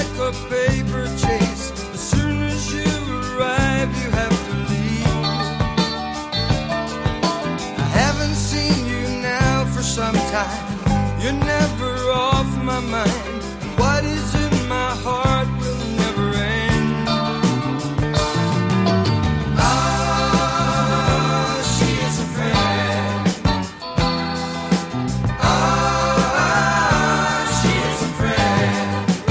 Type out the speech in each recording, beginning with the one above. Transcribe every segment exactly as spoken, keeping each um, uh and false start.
like a paper chase. As soon as you arrive, you have to leave. I haven't seen you now for some time. You're never off my mind. What is in my heart will never end. Ah, she is a friend. Ah, she is a friend.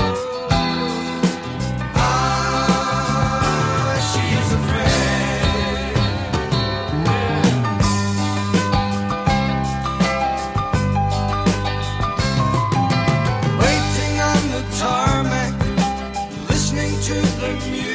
Ah, she is a friend. Waiting on the tarmac, listening to the music.